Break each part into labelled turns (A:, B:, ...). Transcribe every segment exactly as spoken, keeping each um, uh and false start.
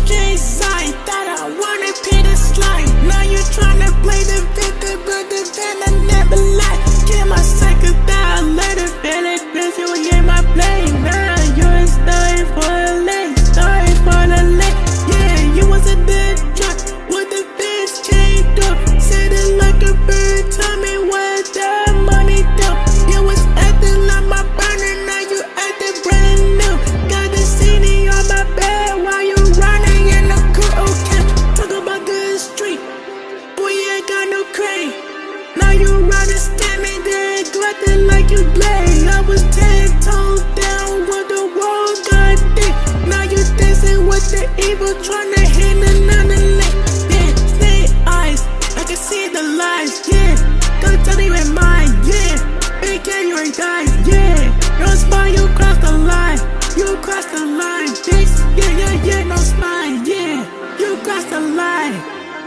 A: street side. Thought I wanted Peter slide. Now you tryna play the victim, but the villain never lied. Get my second down, let it feel it, bitch, you ain't my play. Now you're starting for a late, starting for the late. Yeah, you was a dead truck with the bitch chained up. Said it like a bird, tell me what the money do. You was acting like my burner, now you acting brand new. Got the C D on my bed while you running in the cool. Okay, talk about the street, boy, you ain't got no crane. Now you running, stand me there, glutton like you play. I was ten toes down with the world got thick. Now you dancing with the evil, tryna hit another lick. Yeah, stay eyes, I can see the lies, yeah. Don't tell me with mine, yeah. Big K, you ain't dying, yeah. No spine, you cross the line, you cross the line, bitch. Yeah, yeah, yeah, no spine, yeah. You cross the line,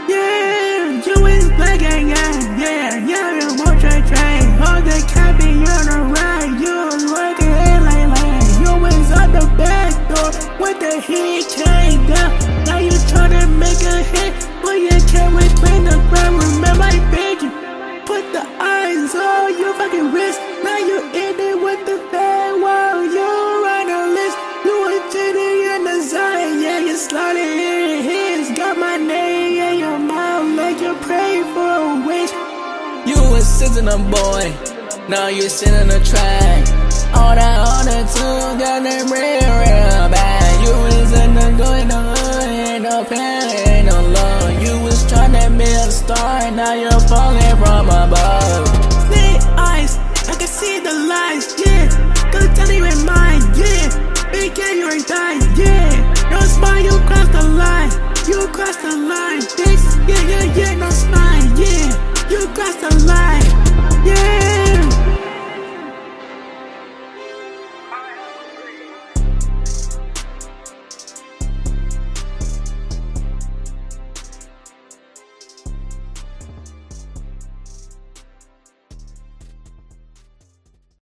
A: yeah. You is black gang, yeah, yeah, yeah. You won't try train, hold the cabin, you're the ride. You was working in like lane, you was at the back door with the heat came down. Now you tryna make a hit, but you can't wait when the ground. Remember I begged you, put the eyes on your fucking wrist. Now you in it with the bad while you run a list. You a titty in the side, yeah, you slotted in his. Got my name in your mouth like you pray for a wish.
B: You was sitting a boy, now you sit in the track. All that other two got them real, real bad. You was in the good, the hood, ain't no pain, ain't no love. You was tryna be a star, now you're falling from above.
A: Snake eyes, I can see the lies, yeah. Don't tell me with mine, yeah. Big K, you ain't dying, yeah. No spine, you cross the line, you cross the line, bitch. Yeah, yeah, yeah.